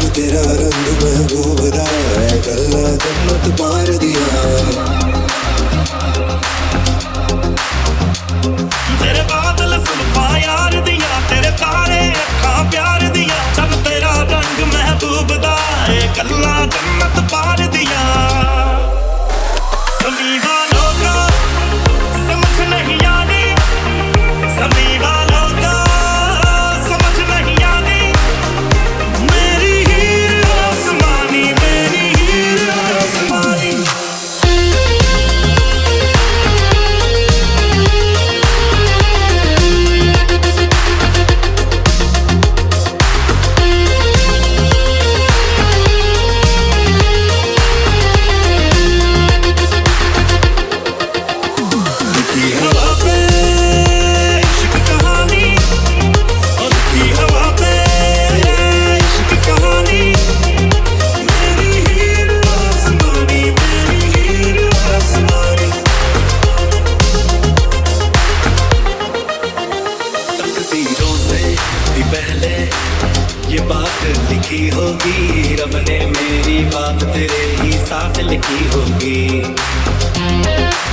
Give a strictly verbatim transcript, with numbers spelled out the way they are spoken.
तेरा रंग महबूब दा है, गल्ला जन्नत पार दिया। तेरे बादल सुल्फा यार दिया, तेरे तारे अखा प्यार दिया, चल तेरा रंग महबूब दा है, गल्ला जन्नत पार दिया। समी वालों का समझ नहीं आनी, समी वालों का समझ नहीं आनी, मेरी हीर आसमानी, मेरी हीर आसमानी। पहले ये बात लिखी होगी, रब ने मेरी बात तेरे ही साथ लिखी होगी।